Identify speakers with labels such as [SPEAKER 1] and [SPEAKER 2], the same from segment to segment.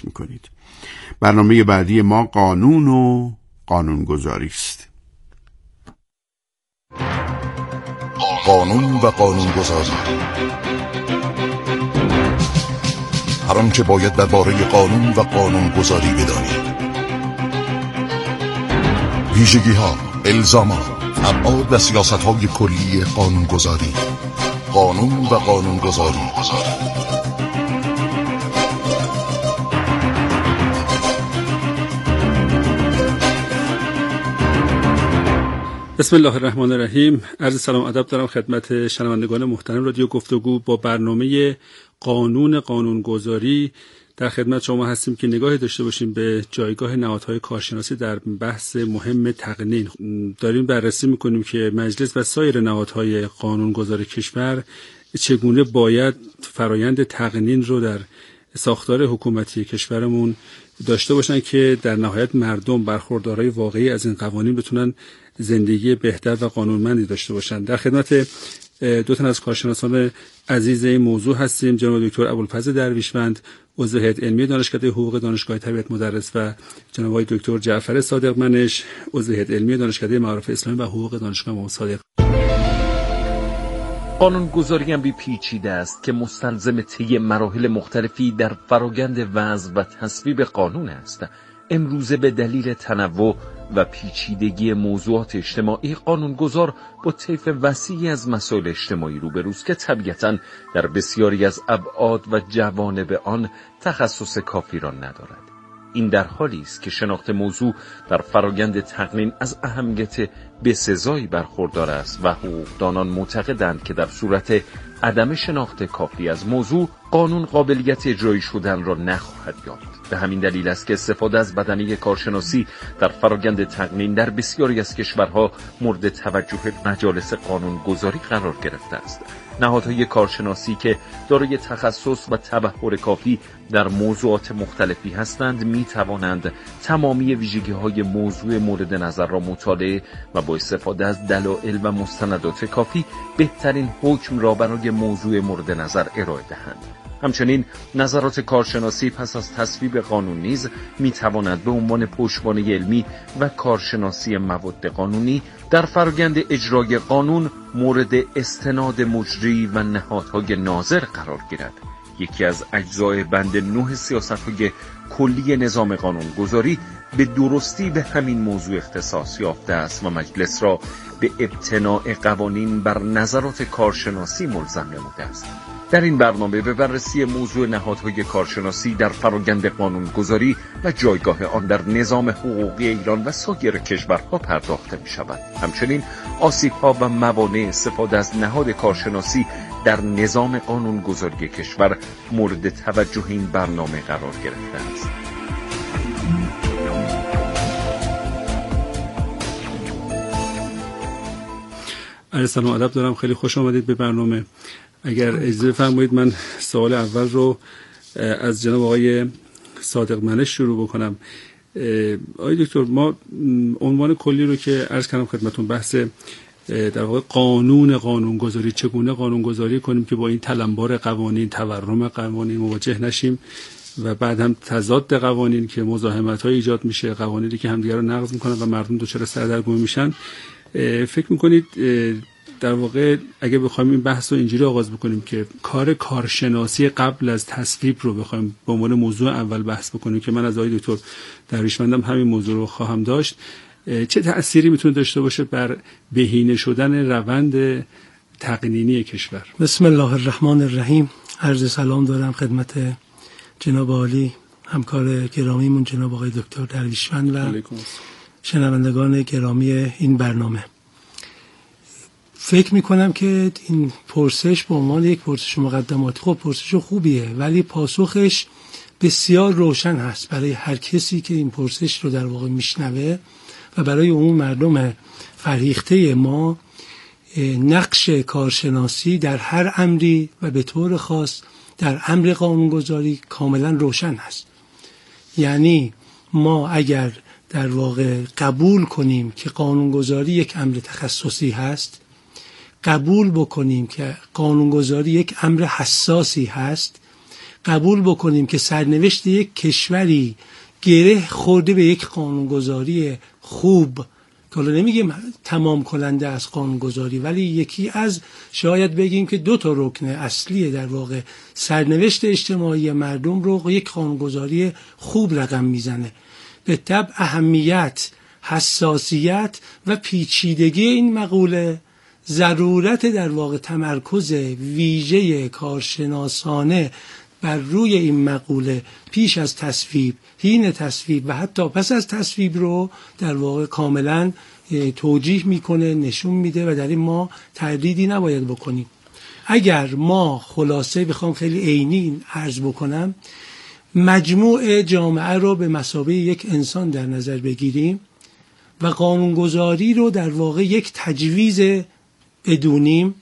[SPEAKER 1] دقت میکنید. برنامه بعدی ما قانون و قانونگذاری است.
[SPEAKER 2] قانون و قانونگذاری. هر آنچه باید درباره قانون و قانونگذاری بدانید. ویژگی‌ها، الزامات، ابعاد و سیاست‌های کلی قانونگذاری. قانون و قانونگذاری.
[SPEAKER 3] بسم الله الرحمن الرحیم. عرض سلام ادب دارم خدمت شنوندگان محترم رادیو گفتگو. با برنامه قانون قانونگذاری در خدمت شما هستیم که نگاهی داشته باشیم به جایگاه نهادهای کارشناسی در بحث مهم تقنین. داریم بررسی میکنیم که مجلس و سایر نهادهای قانونگذار کشور چگونه باید فرایند تقنین رو در ساختار حکومتی کشورمون داشته باشن که در نهایت مردم برخوردارای واقعی از این قوانین بتونن زندگی بهتر و قانونمندی داشته باشن. در خدمت دو تن از کارشناسان عزیز این موضوع هستیم، جناب دکتر ابوالفضل درویشمند، عضو هیئت علمی دانشکده حقوق دانشگاه تربیت مدرس، و جناب آقای دکتر جعفر صادقمنش، عضو هیئت علمی دانشکده معارف اسلامی و حقوق دانشگاه امام صادق.
[SPEAKER 4] قانونگذاری هم پیچیده است که مستلزم طی مراحل مختلفی در فرآیند وضع و تصویب قانون است. امروزه به دلیل تنوع و پیچیدگی موضوعات اجتماعی، قانونگذار با طیف وسیعی از مسائل اجتماعی روبروست که طبیعتاً در بسیاری از ابعاد و جوانب آن تخصص کافی را ندارد. این در حالی است که شناخت موضوع در فرآیند تقنین از اهمیت بسزایی برخوردار است و حقوقدانان معتقدند که در صورت عدم شناخت کافی از موضوع، قانون قابلیت اجرایی شدن را نخواهد یافت. به همین دلیل است که استفاده از بدنه کارشناسی در فرآیند تقنین در بسیاری از کشورها مورد توجه مجالس قانونگذاری قرار گرفته است. نهادهای کارشناسی که دارای تخصص و تبحر کافی در موضوعات مختلفی هستند می توانند تمامی ویژگی‌های موضوع مورد نظر را مطالعه و با استفاده از دلایل و مستندات کافی بهترین حکم را برای موضوع مورد نظر ارائه دهند. همچنین نظرات کارشناسی پس از تصویب قانون نیز می تواند به عنوان پشتوانه علمی و کارشناسی مواد قانونی در فرآیند اجرای قانون مورد استناد مجری و نهادهای ناظر قرار گیرد. یکی از اجزای بند 9 سیاست‌های کلی نظام قانونگذاری به درستی به همین موضوع اختصاص یافته است و مجلس را به ابتناء قوانین بر نظرات کارشناسی ملزم نموده است. در این برنامه به بررسی موضوع نهادهای کارشناسی در فرآیند قانونگذاری و جایگاه آن در نظام حقوقی ایران و سایر کشورها پرداخته می شود. همچنین آسیب‌ها و موانع استفاده از نهاد کارشناسی در نظام قانونگذاری کشور مورد توجه این برنامه قرار گرفته است.
[SPEAKER 3] عرض سلام ادب دارم، خیلی خوش آمدید به برنامه. اگر اجازه بفرمایید من سوال اول رو از جناب آقای صادقمنش شروع بکنم. آقای دکتر، ما عنوان کلی رو که عرض کردم خدمتون بحث در واقع قانون قانونگذاری، چگونه قانونگذاری کنیم که با این تلمبار قوانین، تورم قوانین مواجه نشیم و بعد هم تضاد قوانین که مزاحمت‌های ایجاد میشه، قوانینی که همدیگر رو نقض میکنن و مردم دچار سردرگمی میشن. فکر میکنید در واقع اگه بخوایم این بحث رو اینجوری آغاز بکنیم که کار کارشناسی قبل از تصویب رو بخوایم به عنوان موضوع اول بحث بکنیم که من از آقای دکتر درویشمندم همین موضوع رو خواهم داشت، چه تأثیری میتونه داشته باشه بر بهینه شدن روند تقنینی کشور؟
[SPEAKER 5] بسم الله الرحمن الرحیم. عرض سلام دارم خدمت جناب عالی همکار گرامیمون جناب آقای دکتر درویشمند و شنوندگان گرامی این برنامه. فکر میکنم که این پرسش به عنوان یک پرسش مقدماتی خب پرسش خوبیه، ولی پاسخش بسیار روشن هست برای هر کسی که این پرسش رو در واقع میشنوه و برای اون مردم فرهیخته ما. نقش کارشناسی در هر امری و به طور خاص در امر قانونگذاری کاملا روشن هست. یعنی ما اگر در واقع قبول کنیم که قانونگذاری یک امر تخصصی هست، قبول بکنیم که قانونگذاری یک امر حساسی هست، قبول بکنیم که سرنوشت یک کشوری گره خورده به یک قانونگذاری خوب، که حالا نمیگیم تمام کننده از قانونگذاری، ولی یکی از، شاید بگیم که 2 تا رکن اصلی در واقع سرنوشت اجتماعی مردم رو یک قانونگذاری خوب رقم میزنه. به طبع اهمیت، حساسیت و پیچیدگی این مقوله، ضرورت در واقع تمرکز ویژه کارشناسانه بر روی این مقوله پیش از تصویب، حین تصویب و حتی پس از تصویب رو در واقع کاملا توجیه میکنه، نشون میده و در این ما تردیدی نباید بکنیم. اگر ما خلاصه بخوام خیلی عینی عرض بکنم، مجموع جامعه رو به مثابه یک انسان در نظر بگیریم و قانونگذاری رو در واقع یک تجویز بدونیم،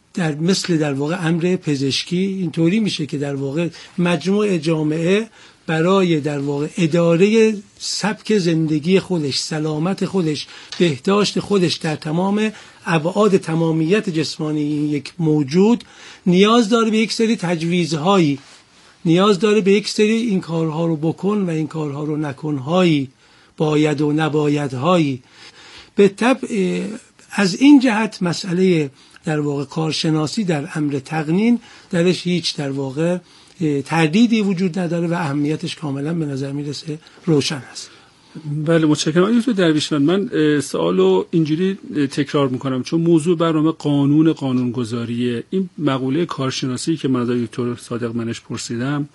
[SPEAKER 5] در واقع امر پزشکی اینطوری میشه که در واقع مجموع جامعه برای در واقع اداره سبک زندگی خودش، سلامت خودش، بهداشت خودش در تمام ابعاد تمامیت جسمانی این یک موجود نیاز داره به یک سری تجویزهایی، نیاز داره به یک سری این کارها رو بکن و این کارها رو نکنهایی، باید و نبایدهایی. به طبع از این جهت مسئله در واقع کارشناسی در امر تقنین درش هیچ در واقع تردیدی وجود نداره و اهمیتش کاملا به نظر میرسه روشن است.
[SPEAKER 3] بله متشکرم آقای دکتر درویشمند. من سوالو اینجوری تکرار میکنم چون موضوع برنامه قانونگذاریه. این مقوله کارشناسی که من از دکتر صادق منش پرسیدم،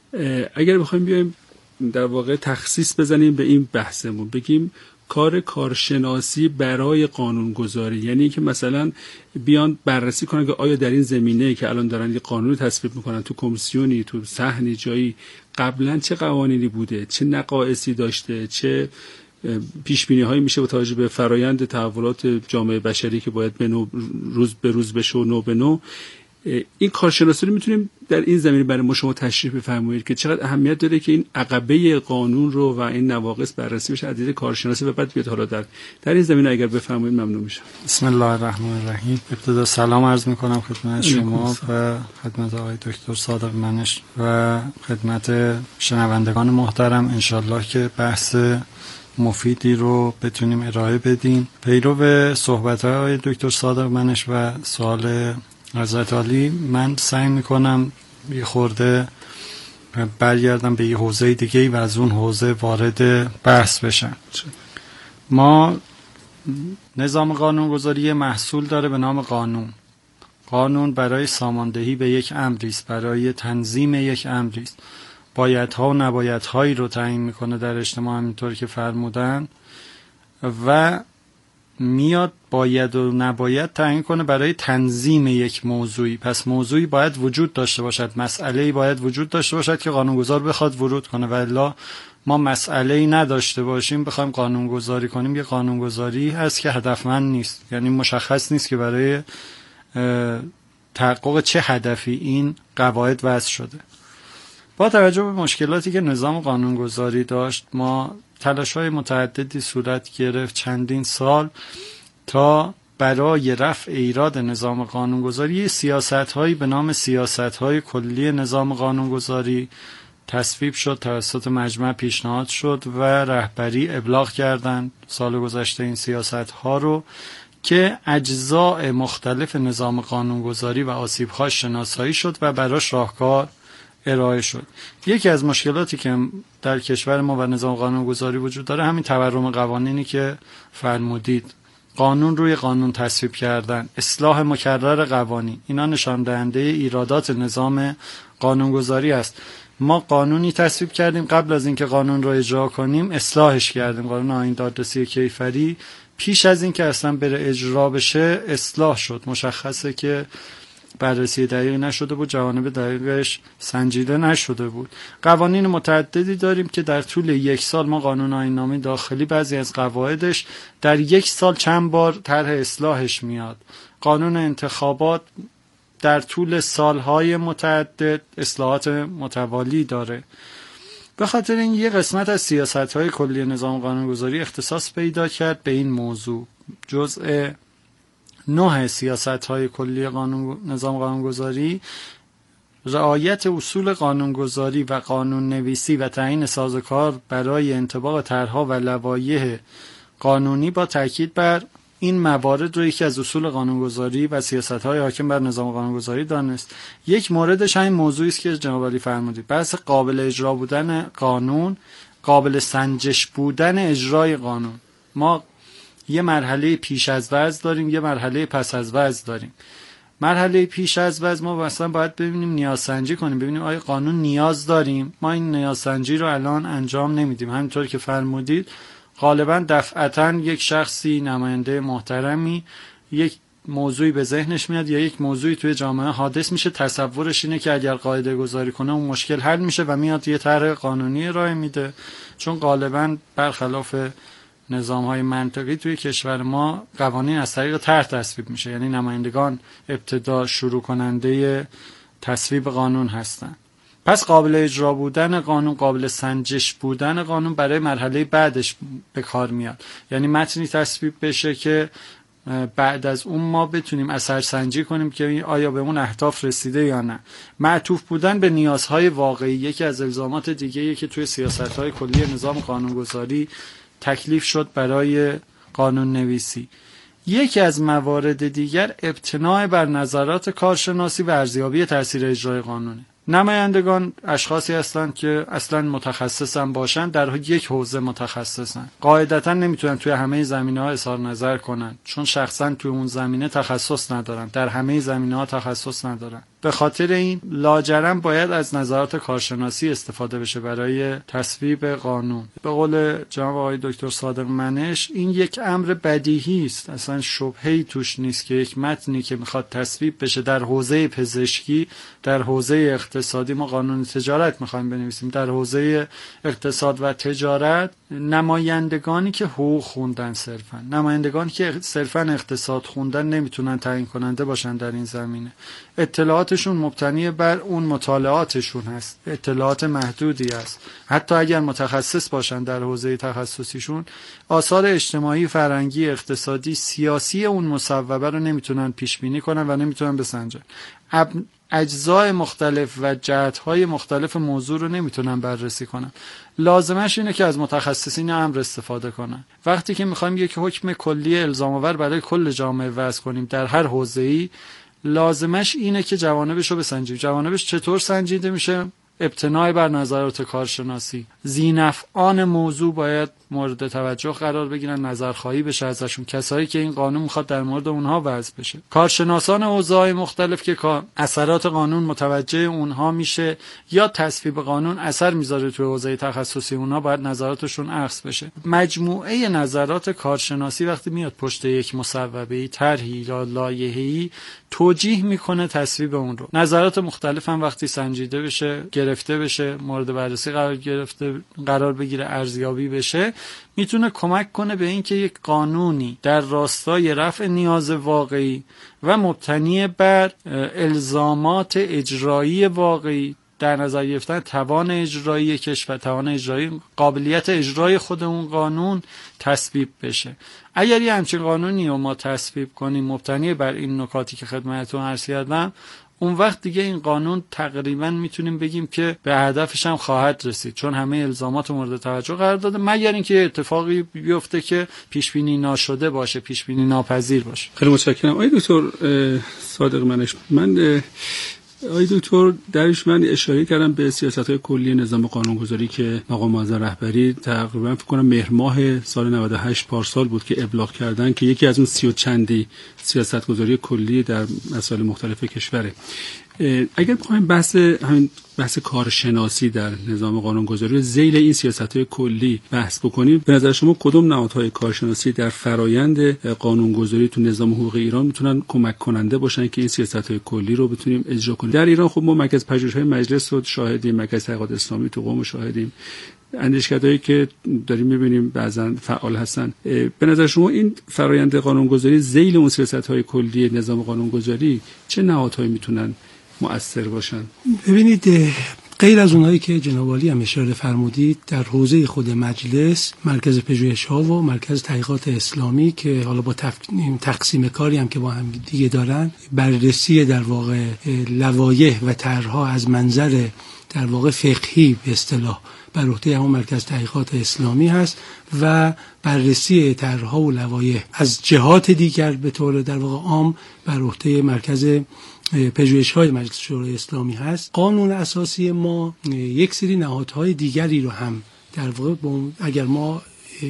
[SPEAKER 3] اگر بخوایم بیایم در واقع تخصیص بزنیم به این بحثمون، بگیم کار کارشناسی برای قانونگذاری، یعنی که مثلا بیان بررسی کنن که آیا در این زمینه که الان دارن یه قانون تصویب میکنن، تو کمیسیونی، تو صحنی جایی قبلا چه قوانینی بوده، چه نقایصی داشته، چه پیش بینی هایی میشه با توجه به فرایند تحولات جامعه بشری که باید به نو روز به روز بشه و نو به نو. این کارشناسی رو میتونیم در این زمینه برای ما شما تشریح بفرمایید که چقدر اهمیت داره که این عقبه قانون رو و این نواقص بررسی بشه از دید کارشناسی و بعد بیاد حالا در این زمینه اگر بفرمایید ممنون میشم.
[SPEAKER 6] بسم الله الرحمن الرحیم. ابتدا سلام عرض میکنم خدمت شما و خدمت آقای دکتر صادق منش و خدمت شنوندگان محترم. انشالله که بحث مفیدی رو بتونیم ارائه بدیم. پیرو صحبت‌های آقای دکتر صادق منش و سوال حضرت عالی، من سعی میکنم یه خورده برگردم به یه حوزه دیگه و از اون حوزه وارد بحث بشم. ما نظام قانونگذاری محصول داره به نام قانون. قانون برای ساماندهی به یک امری است، برای تنظیم یک امری است. بایدها و نبایدهایی رو تعیین میکنه در اجتماع، همینطور که فرمودن، و میاد باید و نباید تعیین کنه برای تنظیم یک موضوعی. پس موضوعی باید وجود داشته باشد، مسئله‌ای باید وجود داشته باشد که قانونگذار بخواد ورود کنه، و الا ما مسئله‌ای نداشته باشیم بخوایم قانونگذاری کنیم، یه قانونگذاری هست که هدفمند نیست، یعنی مشخص نیست که برای تحقق چه هدفی این قواعد وضع شده. با توجه به مشکلاتی که نظام قانونگذاری داشت، ما تلاش‌های متعددی صورت گرفت چندین سال تا برای رفع ایراد نظام قانونگذاری سیاست‌هایی به نام سیاست‌های کلی نظام قانونگذاری تصویب شد، توسط مجمع پیشنهاد شد و رهبری ابلاغ کردند سال گذشته این سیاست‌ها رو که اجزاء مختلف نظام قانونگذاری و آسیب‌هاش شناسایی شد و براش راهکار ارائه شد. یکی از مشکلاتی که در کشور ما و نظام قانونگذاری وجود داره همین تورم قوانینی که فرمودید، قانون روی قانون تصویب کردن، اصلاح مکرر قوانین، اینا نشان دهنده ایرادات نظام قانونگذاری است. ما قانونی تصویب کردیم، قبل از اینکه قانون رو اجرا کنیم اصلاحش کردیم. قانون آیین دادرسی کیفری پیش از اینکه اصلا بره اجرا بشه اصلاح شد. مشخصه که بررسی دقیق نشده بود، جوانب دقیقش سنجیده نشده بود. قوانین متعددی داریم که در طول یک سال ما قانون آیین‌نامه داخلی بعضی از قواعدش در یک سال چند بار طرح اصلاحش میاد. قانون انتخابات در طول سالهای متعدد اصلاحات متوالی داره. به خاطر این یه قسمت از سیاست‌های کلی نظام قانونگذاری اختصاص پیدا کرد به این موضوع. جزء 9 سیاست‌های کلی نظام قانونگذاری رعایت اصول قانونگذاری و قانون نویسی و تعیین سازوکار برای انطباق طرح‌ها و لوایح قانونی با تاکید بر این موارد رو یکی از اصول قانونگذاری و سیاست‌های حاکم بر نظام قانونگذاری دانست. یک موردش همین موضوعی است که جناب عالی فرمودید، بحث قابل اجرا بودن قانون، قابل سنجش بودن اجرای قانون. ما یه مرحله پیش از وضع داریم، یه مرحله پس از وضع داریم. مرحله پیش از وضع ما مثلا باید ببینیم نیازسنجی کنیم، ببینیم آیا قانون نیاز داریم. ما این نیازسنجی رو الان انجام نمیدیم. همینطور که فرمودید غالبا دفعتاً یک شخصی نماینده محترمی یک موضوعی به ذهنش میاد یا یک موضوعی توی جامعه حادث میشه، تصورش اینه که اگر قاعده گذاری کنه اون مشکل حل میشه و میاد یه طرح قانونی ارائه میده. چون غالبا برخلاف نظام‌های منطقی توی کشور ما قوانین از طریق طرح تصویب میشه، یعنی نمایندگان ابتدا شروع کننده تصویب قانون هستن. پس قابل اجرا بودن قانون، قابل سنجش بودن قانون برای مرحله بعدش به کار میاد. یعنی متنی تصویب بشه که بعد از اون ما بتونیم اثرسنجی کنیم که آیا به اون اهداف رسیده یا نه. معطوف بودن به نیازهای واقعی یکی از الزامات دیگه‌ایه که توی سیاست‌های کلی نظام قانونگذاری تکلیف شد برای قانون نویسی. یکی از موارد دیگر ابتناع بر نظرات کارشناسی و ارزیابی تاثیر اجرای قانونه. نمایندگان اشخاصی هستند که اصلا متخصصن باشن، در یک حوزه متخصصن. قاعدتا نمیتونن توی همه زمینه‌ها اظهار نظر کنن چون شخصا توی اون زمینه تخصص ندارن، در همه زمینه‌ها تخصص ندارن. به خاطر این لاجرم باید از نظرات کارشناسی استفاده بشه برای تصویب قانون. به قول جناب آقای دکتر صادق منش این یک امر بدیهی است، اصلا شبهه‌ای توش نیست که یک متنی که میخواد تصویب بشه در حوزه پزشکی، در حوزه اقتصادی، ما قانون تجارت میخوایم بنویسیم، در حوزه اقتصاد و تجارت نمایندگانی که حقوق خوندن صرفا، نمایندگانی که صرفا اقتصاد خوندن نمیتونن تعیین کننده باشن در این زمینه. اطلاعاتشون مبتنی بر اون مطالعاتشون هست، اطلاعات محدودی است. حتی اگر متخصص باشن در حوزه تخصصیشون، آثار اجتماعی، فرهنگی، اقتصادی، سیاسی اون مصوبه رو نمیتونن پیش بینی کنن و نمیتونن بسنجن. اجزای مختلف و جهت‌های مختلف موضوع رو نمیتونن بررسی کنن. لازمش اینه که از متخصصین امر استفاده کنن. وقتی که میخوایم یک حکم کلی الزام آور برای کل جامعه وضع کنیم در هر حوزه‌ای، لازمش اینه که جوانبش رو بسنجیم. جوانبش چطور سنجیده میشه؟ ابتناع بر نظرات کارشناسی. ذینفعان موضوع باید مورد توجه قرار بگیرن، نظرخواهی بشه ازشون، کسایی که این قانون میخواد در مورد اونها وضع بشه. کارشناسان حوزه‌های مختلف که اثرات قانون متوجه اونها میشه یا تصویب قانون اثر میذاره توی حوزه تخصصی اونها، باید نظراتشون اخذ بشه. مجموعه نظرات کارشناسی وقتی میاد پشت یک مصوبه‌ای، طرحی یا لایحه‌ای، توجیه میکنه تصویب اون رو. نظرات مختلف هم وقتی سنجیده بشه، گرفته بشه، مورد بررسی قرار بگیره، ارزیابی بشه، میتونه کمک کنه به اینکه یک قانونی در راستای رفع نیاز واقعی و مبتنی بر الزامات اجرایی واقعی، در نظر گرفتن توان اجرایی کشور، توان اجرایی، قابلیت اجرای خود اون قانون تصویب بشه. اگر یه همچین قانونی رو ما تصویب کنیم مبتنی بر این نکاتی که خدمتتون عرض کردم، اون وقت دیگه این قانون تقریبا میتونیم بگیم که به هدفش هم خواهد رسید، چون همه الزامات مورد توجه قرار داده، مگر اینکه اتفاقی بیفته که پیش بینی ناشده باشه، پیش بینی ناپذیر باشه.
[SPEAKER 3] خیلی متشکرم. آقای دکتر صادق منش، آقای دکتر درش من اشاره کردم به سیاست‌های کلی نظام قانونگذاری که مقام معظم رهبری تقریبا فکر کنم مهر ماه سال 98 پارسال بود که ابلاغ کردن که یکی از اون 30 و چندی سیاست‌گذاری کلی در مسائل مختلف کشوره. اگر بخوایم بحث کارشناسی در نظام قانونگذاری ذیل این سیاست‌های کلی بحث بکنیم، به نظر شما کدوم نهادهای کارشناسی در فرایند قانونگذاری تو نظام حقوق ایران میتونن کمک کننده باشن که این سیاست‌های کلی رو بتونیم اجرا کنیم؟ در ایران خب ما مرکز پژوهش‌های مجلس رو شاهدیم، مرکز تحقیقات اسلامی تو قم شاهدیم، اندیشکدهایی که داریم می‌بینیم بعضا فعال هستن. به نظر شما این فرایند قانونگذاری ذیل اون سیاست‌های کلی نظام قانونگذاری چه نهادهایی میتونن مؤثر باشن؟
[SPEAKER 5] ببینید، غیر از اونایی که جناب عالی هم اشاره فرمودید، در حوزه خود مجلس مرکز پژوهش‌ها و مرکز تحقیقات اسلامی که حالا با تقسیم کاری هم که با هم دیگه دارن، بررسی در واقع لوایح و طرح‌ها از منظر در واقع فقهی به اصطلاح بر عهده همون مرکز تحقیقات اسلامی هست و بررسی طرح‌ها و لوایح از جهات دیگر به طور در واقع عام بر عهده مرکز پژوهش‌های مجلس شورای اسلامی هست. قانون اساسی ما یک سری نهادهای دیگری رو هم در واقع اگر ما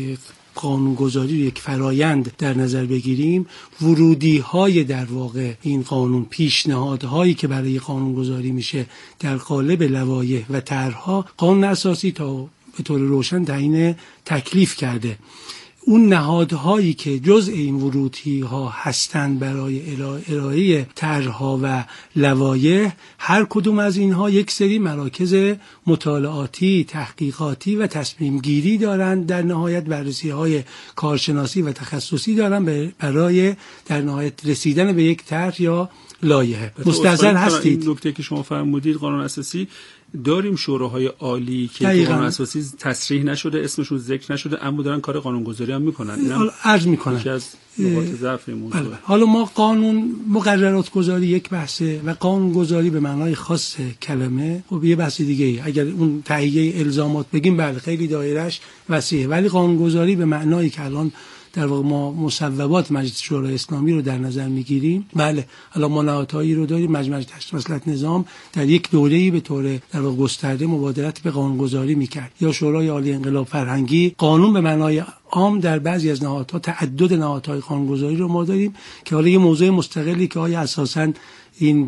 [SPEAKER 5] قانونگذاری رو یک فرایند در نظر بگیریم، ورودی‌های در واقع این قانون، پیشنهادهایی که برای قانونگذاری میشه در قالب لوایح و طرح‌ها، قانون اساسی تا به طور روشن تعیین تکلیف کرده. اون نهادهایی که جزء این ورودی‌ها هستند برای ارائه طرح‌ها و لوایح، هر کدوم از اینها یک سری مراکز مطالعاتی، تحقیقاتی و تصمیم گیری دارند، در نهایت بررسی‌های کارشناسی و تخصصی دارند برای در نهایت رسیدن به یک طرح یا لایحه. مستحضر هستید
[SPEAKER 3] این نکته که شما فرمودید، قانون اساسی داریم شوراهای عالی که قانون اساسی تصریح نشده، اسمشون ذکر نشده، اما دارن کار قانونگذاری هم میکنن. اینم
[SPEAKER 5] عرض میکنن
[SPEAKER 3] یکی از نقاط ضعف این موضوع.
[SPEAKER 5] حالا ما قانون مقررات گذاری یک بحثه و قانونگذاری به معنای خاص کلمه خب یه بحث دیگه ای. اگر اون تهیه الزامات بگیم بله خیلی دایرهش وسیعه، ولی قانونگذاری به معنایی که الان در واقع ما مصوبات مجلس شورای اسلامی رو در نظر میگیریم، بله حالا ما نهادهایی رو داریم، مجمع تشریع مصلحت نظام در یک دوره‌ای به طور در واقع گسترده مبادرت به قانونگذاری میکرد، یا شورای عالی انقلاب فرهنگی. قانون به معنای عام در بعضی از نهادها، تعدد نهادهای قانونگذاری رو ما داریم که حالا یه موضوع مستقلی که آیا اساساً این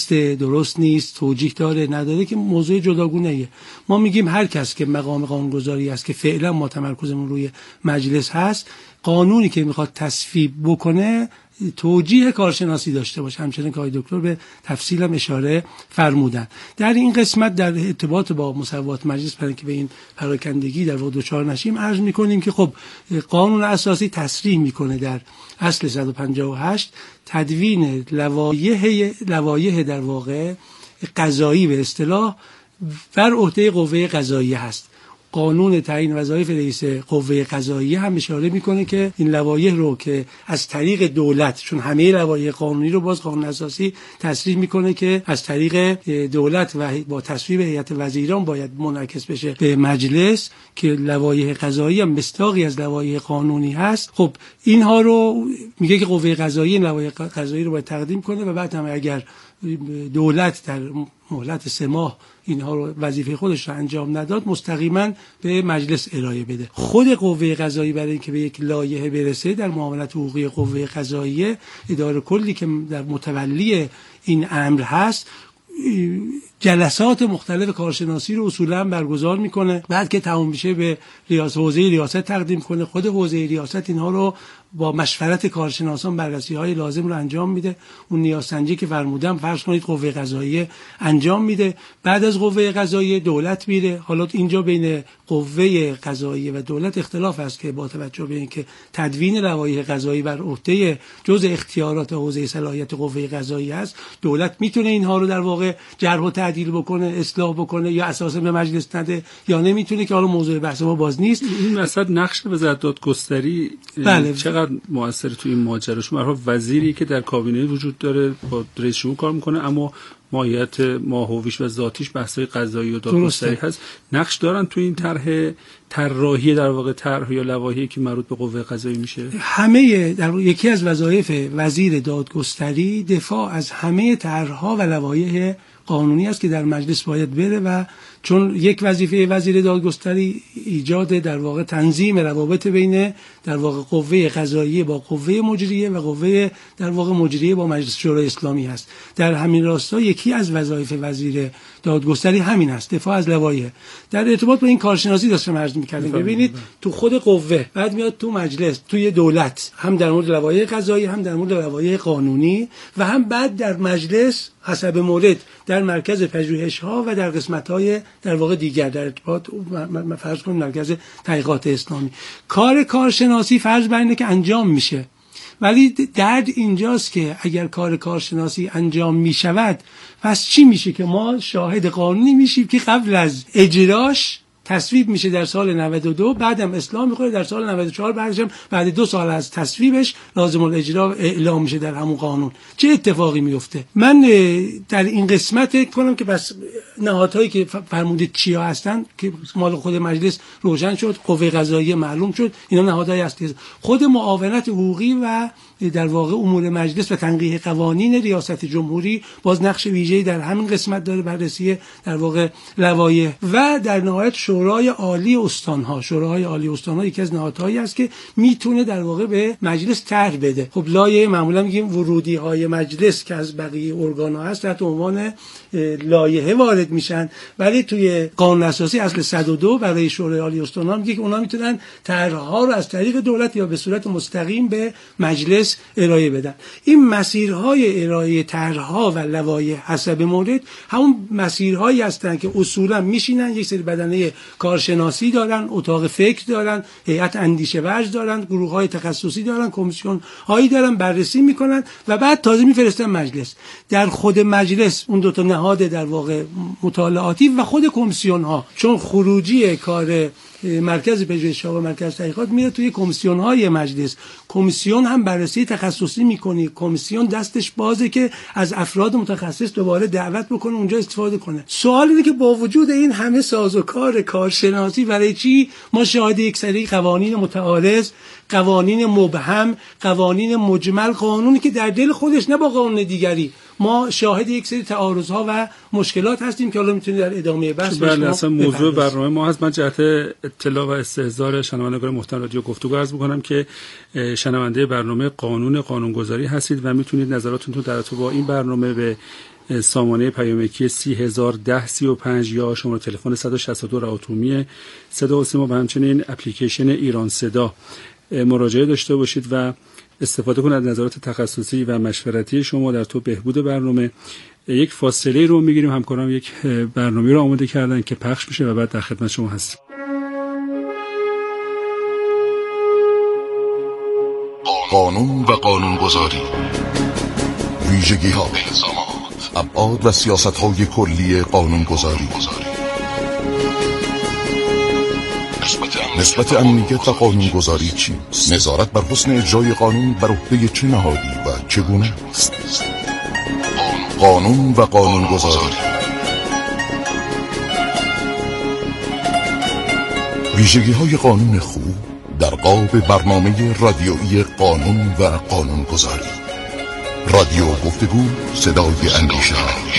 [SPEAKER 5] درست نیست، توجیه داره نداره، که موضوع جداگونه ایه. ما میگیم هر کس که مقام قانونگذاری است که فعلا ما تمرکزمون روی مجلس هست، قانونی که میخواد تصویب بکنه توجیه کارشناسی داشته باشه، همچنین که آقای دکتر به تفصیل هم اشاره فرمودن. در این قسمت در ارتباط با مصوبات مجلس، برای اینکه به این پراکندگی در واقع دچار نشیم، عرض میکنیم که خب قانون اساسی تصریح میکنه در اصل 158 تدوین لوایح در واقع قضایی به اصطلاح بر عهده قوه قضاییه هست. قانون تعیین وظایف رئیس قوه قضاییه هم اشاره میکنه که این لوایح رو که از طریق دولت، چون همه لوایح قانونی رو باز قانون اساسی تصریح میکنه که از طریق دولت و با تصویب هیئت وزیران باید منعکس بشه به مجلس، که لوایح قضایی هم مصداقی از لوایح قانونی هست. خب اینها رو میگه که قوه قضاییه این لوایح قضایی رو باید تقدیم کنه و بعد هم اگر دولت در مهلت 3 ماه اینها رو وظیفه خودش رو انجام نداد، مستقیما به مجلس ارائه بده. خود قوه قضایی برای اینکه به یک لایحه برسه، در معاملات حقوقی قوه قضاییه اداره کلی که در متولی این امر هست جلسات مختلف کارشناسی رو اصولا برگزار میکنه. بعد که تمام میشه به حوزه ریاست تقدیم کنه. خود حوزه ریاست اینها رو با مشورت کارشناسان بررسی‌های لازم رو انجام میده. اون نیازسنجی که فرمودم فرض کنید قوه قضاییه انجام میده. بعد از قوه قضاییه دولت میره. حالا اینجا بین قوه قضاییه و دولت اختلاف هست که با توجه به اینکه تدوین لوایح قضایی بر عهده جزء اختیارات حوزه صلاحیت قوه قضاییه است، دولت میتونه اینها رو در واقع جرح و تعدیل بکنه، اصلاح بکنه، یا اساسا به مجلس نده یا نمیتونه، که حالا موضوع بحث ما باز نیست.
[SPEAKER 3] این وسط نقش وزارت دادگستری
[SPEAKER 5] بله.
[SPEAKER 3] چقدر مؤثر تو این ماجرا؟ شما هر وزیری که در کابینه وجود داره با رئیس جمهور کار میکنه، اما ماهیت ماهویش و ذاتیش بحث‌های قضایی و دادگستری هست. نقش دارن تو این طراحی در واقع طرح یا لوایحی که مربوط به قوه قضایی میشه.
[SPEAKER 5] همه در یکی از وظایف وزیر دادگستری دفاع از همه طرح‌ها و لوایح قانونی است که در مجلس باید بره، و چون یک وظیفه وزیر دادگستری ایجاد در واقع تنظیم روابط بین در واقع قوه قضاییه با قوه مجریه و قوه در واقع مجریه با مجلس شورای اسلامی هست. در همین راستا یکی از وظایف وزیر دادگستری همین است، دفاع از لوایح. در ارتباط با این کارشناسی داشتم عرض می‌کردم. ببینید تو خود قوه بعد میاد تو مجلس، توی دولت، هم در مورد لوایح قضایی، هم در مورد لوایح قانونی، و هم بعد در مجلس حسب مورد در مرکز پژوهش‌ها و در قسمت‌های در واقع دیگر در ارتباط فرض کنیم مرکز تحقیقات اسلامی. کار کارشناسی فرض بر اینه که انجام میشه، ولی درد اینجاست که اگر کار کارشناسی انجام می شود پس چی میشه که ما شاهد قانونی میشیم که قبل از اجراش تصویب میشه در سال 92، بعدم اصلاح میخوره در سال 94، بعد 2 سال از تصویبش لازم الاجرا اعلام میشه در همون قانون. چه اتفاقی میفته؟ من در این قسمت کنم که بس نهادهایی که فرمودید چیا هستن که مال خود مجلس روشن شد، قوه قضاییه معلوم شد، اینا نهادهایی هستند. خود معاونت حقوقی و در واقع امور مجلس و تنقیح قوانین ریاست جمهوری باز نقش ویژه‌ای در همین قسمت داره، بررسی در واقع لوایح. و در نهایت شورای عالی استان‌ها. شورای عالی استان‌ها یکی از نهادهایی است که میتونه در واقع به مجلس طرح بده. خب لایحه معمولا میگیم ورودی‌های مجلس که از بقیه ارگان‌ها هست تحت عنوان لایحه وارد میشن، ولی توی قانون اساسی اصل 102 برای شورای عالی استان‌ها میگه که اونا میتونن طرح‌ها رو از طریق دولت یا به صورت مستقیم به مجلس ارائه بدن. این مسیرهای ارائه طرح‌ها و لوایح حسب مورد همون مسیرهایی هستند که اصولا میشینن، یک سری بدنه کارشناسی دارن، اتاق فکر دارن، هیئت اندیشه ورز دارن، گروه‌های تخصصی دارن، کمیسیون‌هایی دارن، بررسی میکنن و بعد تازه میفرستن مجلس. در خود مجلس اون دو تا نهاد در واقع مطالعاتی و خود کمیسیون‌ها، چون خروجی کار مرکز پژوهش‌ها و مرکز تحقیقات میره توی کمیسیون‌های مجلس، کمیسیون هم بررسی تخصصی میکنه، کمیسیون دستش بازه که از افراد متخصص دوباره دعوت بکنه اونجا استفاده کنه. سوال اینه که با وجود این همه سازوکار کارشناسی برای چی ما شاهد یک سری قوانین متعارض، قوانین مبهم، قوانین مجمل، قانونی که در دل خودش نه با قانون دیگری، ما شاهد یک سری تعارض‌ها و مشکلات هستیم که حالا میتونید در ادامه بحث
[SPEAKER 3] بله اصلا موضوع برنامه ما هست. من جهت اطلاع و استحضار شنوندگان محترم رادیو گفتگو عرض می‌کنم که شنونده برنامه قانونگذاری هستید و میتونید نظراتتون رو در ارتباط با این برنامه به سامانه پیامکی 3001035 یا شماره تلفن 162 رعاتومی صدا و سیما و همچنین اپلیکیشن ایران صدا مراجعه داشته باشید و استفاده کنید از نظرات تخصصی و مشورتی شما در تو بهبود برنامه. یک فاصله رو میگیریم، همکاران یک برنامه رو آماده کردن که پخش میشه و بعد در خدمت شما هستیم.
[SPEAKER 2] قانون و قانونگذاری، ویژگی‌ها، ابعاد و سیاست‌های کلی قانونگذاری، نسبت امنیت و قانونگذاری چیست؟ نظارت بر حسن اجرای قانون بر عهده چه نهادی و چگونه است؟ قانون و قانونگذاری، ویژگی‌های قانون خوب در قالب برنامه رادیویی قانون و قانونگذاری. رادیو گفتگو، صدای اندیشه.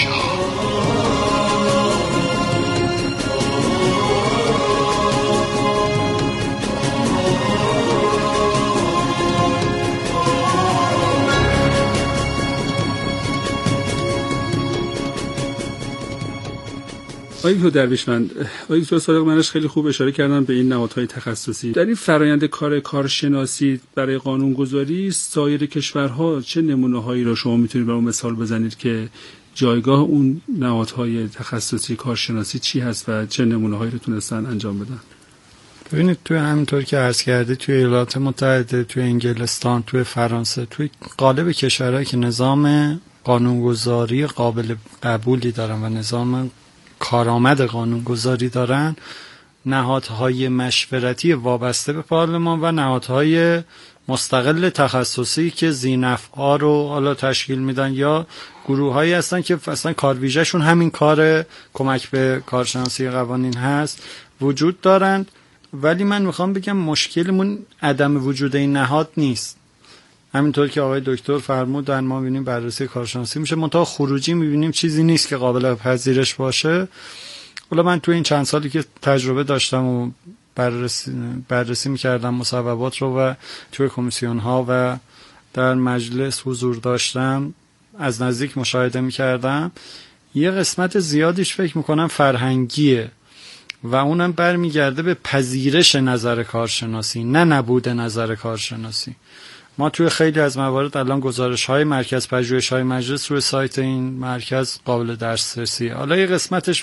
[SPEAKER 3] آقای درویشمند، آقای دکتر صادق منش خیلی خوب اشاره کردن به این نهادهای تخصصی. در این فرآیند کارشناسی برای قانونگذاری سایر کشورها چه نمونه‌هایی را شما میتونید برام مثال بزنید که جایگاه اون نهادهای تخصصی کارشناسی چی هست و چه نمونه‌هایی رو تونستن انجام بدن؟
[SPEAKER 6] ببینید توی همینطور که عرض کردی توی ایالات متحده، توی انگلستان، توی فرانسه، توی قالب کشورهایی که نظام قانونگذاری قابل قبولی دارن و نظام کارآمد قانونگذاری دارن، نهادهای مشورتی وابسته به پارلمان و نهادهای مستقل تخصصی که ذی‌نفع‌ها رو حالا تشکیل میدن یا گروه‌هایی هستن که اصلا کارویژه‌شون همین کار کمک به کارشناسی قوانین هست وجود دارند. ولی من میخوام بگم مشکلمون عدم وجود این نهاد نیست. همینطور که آقای دکتر فرمودن ما می‌بینیم بررسی کارشناسی میشه، منتها خروجی می‌بینیم چیزی نیست که قابل پذیرش باشه. حالا من تو این چند سالی که تجربه داشتم و بررسی می‌کردم مصوبات رو و توی کمیسیون‌ها و در مجلس حضور داشتم، از نزدیک مشاهده می‌کردم، یه قسمت زیادیش فکر می‌کنم فرهنگیه و اونم برمیگرده به پذیرش نظر کارشناسی، نه نبود نظر کارشناسی. ما توی خیلی از موارد الان گزارش‌های مرکز پژوهش‌های مجلس روی سایت این مرکز قابل دسترسی. حالا یه قسمتش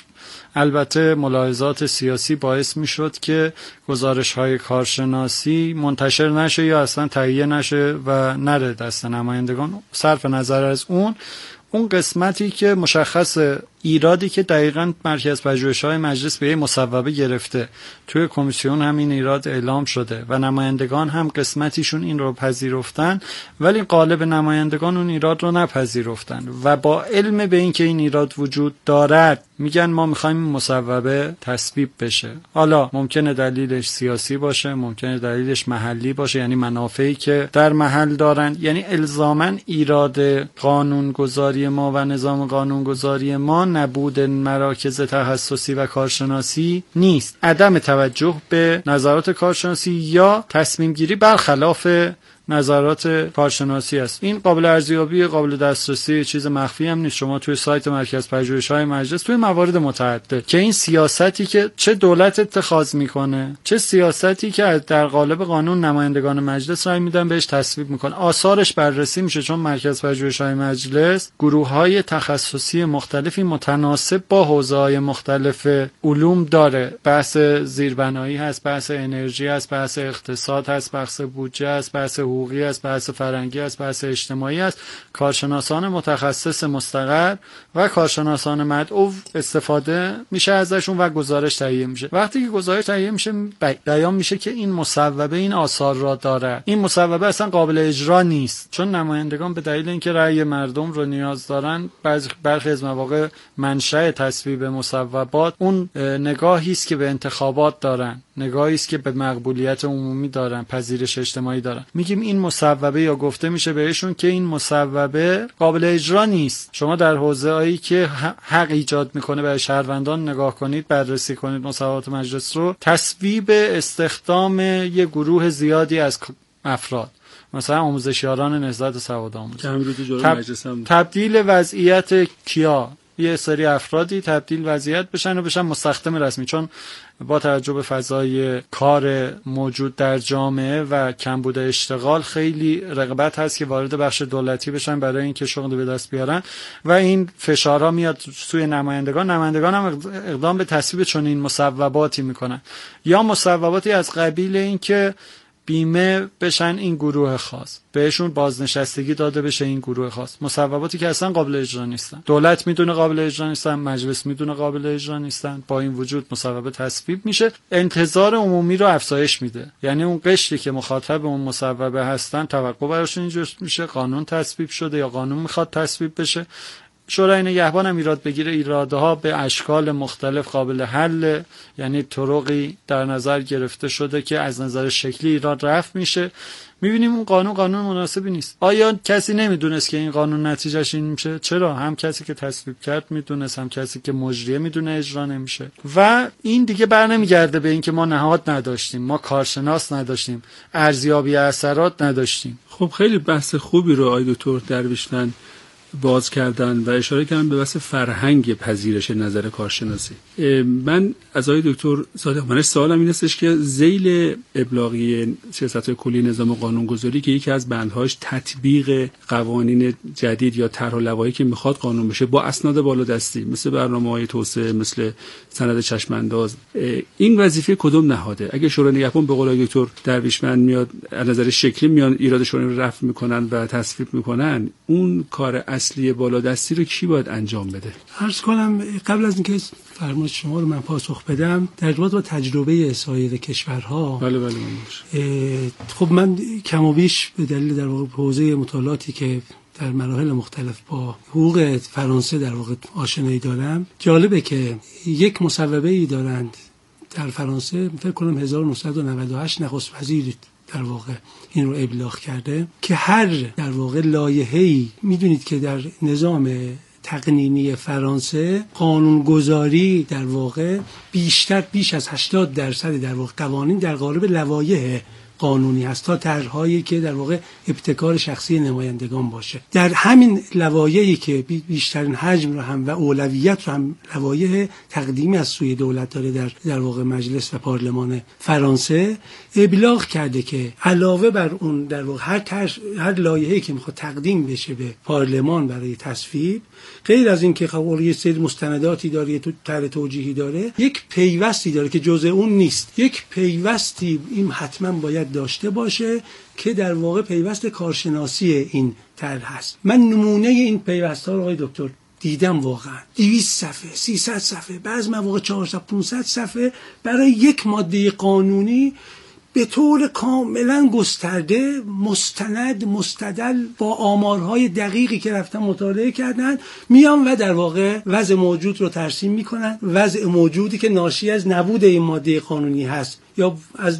[SPEAKER 6] البته ملاحظات سیاسی باعث میشد که گزارش‌های کارشناسی منتشر نشه یا اصلا تهیه نشه و نره دست نمایندگان. صرف نظر از اون قسمتی که مشخص ایرادی که دقیقاً مرکز پژوهش‌های مجلس به مصوبه گرفته توی کمیسیون همین ایراد اعلام شده و نمایندگان هم قسمتیشون این رو پذیرفتن، ولی غالب نمایندگان اون ایراد رو نپذیرفتن و با علم به این که این ایراد وجود دارد میگن ما میخوایم مصوبه تصویب بشه. حالا ممکنه دلیلش سیاسی باشه، ممکنه دلیلش محلی باشه، یعنی منافعی که در محل دارن، یعنی الزاماً ایراد قانونگذاری ما و نظام قانونگذاری ما نبود مراکز تخصصی و کارشناسی نیست، عدم توجه به نظرات کارشناسی یا تصمیم گیری برخلاف نظرات کارشناسی است. این قابل ارزیابی، قابل دسترسی، چیز مخفی هم نیست. شما توی سایت مرکز پژوهش‌های مجلس توی موارد متعدد که این سیاستی که چه دولت اتخاذ میکنه، چه سیاستی که در قالب قانون نمایندگان مجلس رای میدن بهش تصویب میکنه، آثارش بررسی میشه، چون مرکز پژوهش‌های مجلس گروه‌های تخصصی مختلفی متناسب با حوزه‌های مختلف علوم داره. بحث زیربنایی هست، بحث انرژی هست، بحث اقتصاد هست، بحث بودجه هست، بحث حقوقی است، بحث فرهنگی است، بحث اجتماعی است. کارشناسان متخصص مستقر و کارشناسان مدعو استفاده میشه ازشون و گزارش تهیه میشه. وقتی که گزارش تهیه میشه بیان میشه که این مصوبه این آثار را داره. این مصوبه اصلا قابل اجرا نیست، چون نمایندگان به دلیل اینکه رأی مردم رو نیاز دارن، برخی از مواقع منشأ تصویب مصوبات اون نگاهی است که به انتخابات دارن، نگاهی است که به مقبولیت عمومی دارن، پذیرش اجتماعی دارن. میگیم این مصوبه، یا گفته میشه بهشون که این مصوبه قابل اجرا نیست. شما در حوزه‌ای که حق ایجاد میکنه برای شهروندان نگاه کنید، بررسی کنید مصوبات مجلس رو، تصویب استخدام یه گروه زیادی از افراد، مثلا آموزشیاران نهضت سواد آموزی، تبدیل وضعیت کیا، یه سری افرادی تبدیل وضعیت بشن و بشن مستخدم رسمی، چون با توجه به فضای کار موجود در جامعه و کمبود اشتغال خیلی رغبت هست که وارد بخش دولتی بشن برای اینکه شغل به دست بیارن و این فشارها میاد سوی نمایندگان هم اقدام به تصویب چنین مصوباتی میکنن، یا مصوباتی از قبیل اینکه بیمه بشن این گروه خاص، بهشون بازنشستگی داده بشه این گروه خاص، مصوباتی که اصلا قابل اجرا نیستن، دولت میدونه قابل اجرا نیستن، مجلس میدونه قابل اجرا نیستن، با این وجود مصوبه تصویب میشه، انتظار عمومی رو افزایش میده. یعنی اون قشری که مخاطب اون مصوبه هستن توقع براشون اینجور میشه، قانون تصویب شده یا قانون میخواد تصویب بشه، شورای نگهبان هم ایراد بگیره، ایرادها به اشکال مختلف قابل حل، یعنی طرقی در نظر گرفته شده که از نظر شکلی ایراد رفع میشه. میبینیم اون قانون مناسبی نیست. آیا کسی نمیدونست که این قانون نتیجهش این میشه؟ چرا؟ هم کسی که تصویب کرد میدونست، هم کسی که مجریه میدونه اجرا نمیشه. و این دیگه برنمیگرده به این که ما نهاد نداشتیم، ما کارشناس نداشتیم، ارزیابی اثرات نداشتیم.
[SPEAKER 3] خب خیلی بحث خوبی رو آقای دکتر درویشتن باز کردن و اشاره کردن به بحث فرهنگ پذیرش نظر کارشناسی. من از آقای دکتر صادق منش سوالم این استش که ذیل ابلاغی سیاست‌های کلی نظام قانونگذاری که یکی از بندهاش تطبیق قوانین جدید یا طرح القواعدی که میخواد قانون بشه با اسناد بالادستی مثل برنامه‌های توسعه، مثل سند چشم‌انداز، این وظیفه کدوم نهاده؟ اگه شورای نگهبان به قول آقای دکتر درویشمند میاد از نظر شکلی میان ایراد شورای رو رفع میکنن و تصویب میکنن، اون کار اصلی بالادستی رو کی باید انجام بده؟
[SPEAKER 5] عرض کنم قبل از اینکه فرمایش شما رو من پاسخ بدم، در ارتباط با تجربه سایر کشورها،
[SPEAKER 3] بله
[SPEAKER 5] خب من کم و بیش به دلیل در واقع حوزه مطالعاتی که در مراحل مختلف با حقوق فرانسه در واقع آشنایی دارم، جالبه که یک مصوبه ای دارند در فرانسه، فکر کنم 1998 نخست وزیر در واقع این رو ابلاغ کرده که هر در واقع لایحه‌ای، میدونید که در نظام تقنینی فرانسه قانونگذاری در واقع بیش از 80% در واقع قوانین در قالب لوایح قانونی هست تا طرح‌هایی که در واقع ابتکار شخصی نمایندگان باشه. در همین لوایحی که بیشترین حجم رو هم و اولویت رو هم لوایح تقدیمی از سوی دولت داره در واقع مجلس و پارلمان فرانسه ابلاغ کرده که علاوه بر اون در واقع هر لایحه‌ای که میخواد تقدیم بشه به پارلمان برای تصویب، غیر از این که خب یه سری مستنداتی داره، یه طرح توجیهی داره، یک پیوستی داره که جزء اون نیست. یک پیوستی این حتما باید داشته باشه که در واقع پیوست کارشناسی این طرح هست. من نمونه این پیوست‌ها رو آقای دکتر دیدم، واقعا 200 صفحه 300 صفحه، بعضی مواقع 400 500 صفحه برای یک ماده قانونی به طور کاملا گسترده، مستند، مستدل، با آمارهای دقیقی که رفتن مطالعه کردن، میان و در واقع وضع موجود رو ترسیم میکنن، وضع موجودی که ناشی از نبود این ماده قانونی هست یا از